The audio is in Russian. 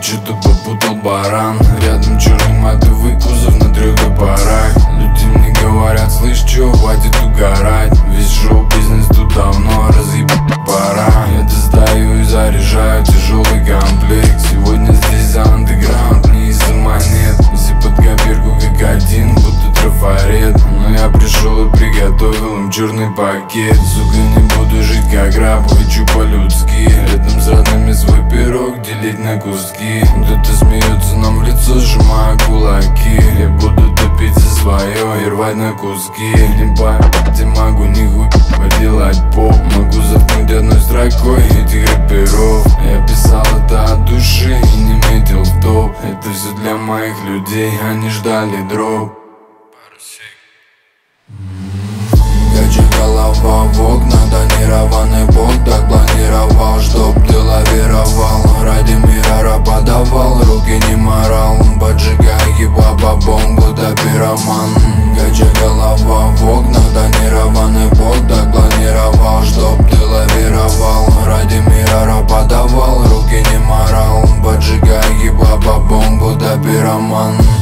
что-то попутал баран. Рядом черный матовый кузов на 3 топорах. Люди мне говорят, слышь, чё, хватит угорать. Весь шоу-бизнес тут давно разъебать пора. Я достаю и заряжаю тяжелый комплект. Сегодня здесь за андеграунд, не из-за монет. Все под копирку как один, будто трафарет. Но я пришел и приготовил им черный пакет. Сука, не буду жить как раб, хочу по-людски. Рядом с родными свой пирог делить на куски. Кто-то смеется нам в лицо, сжимая кулаки. Я буду топить за свое и рвать на куски. Не поебать, я могу нихуй поделать поп. Могу заткнуть одной строкой этих рэперов. Я писал это от души и не метил в топ. Это все для моих людей, они ждали дроп. Качай голова в окна, тонированный бог. Так планировал, чтоб ты лавировал. Ради мира раба давал, руки не морал. Поджигай хип-хопа бомб, будто пироман. Качай голова в окна, тонированный бог. Так планировал, чтоб ты лавировал. Ради мира раба давал, руки не морал. Поджигай хип-хопа бомб, будто пироман.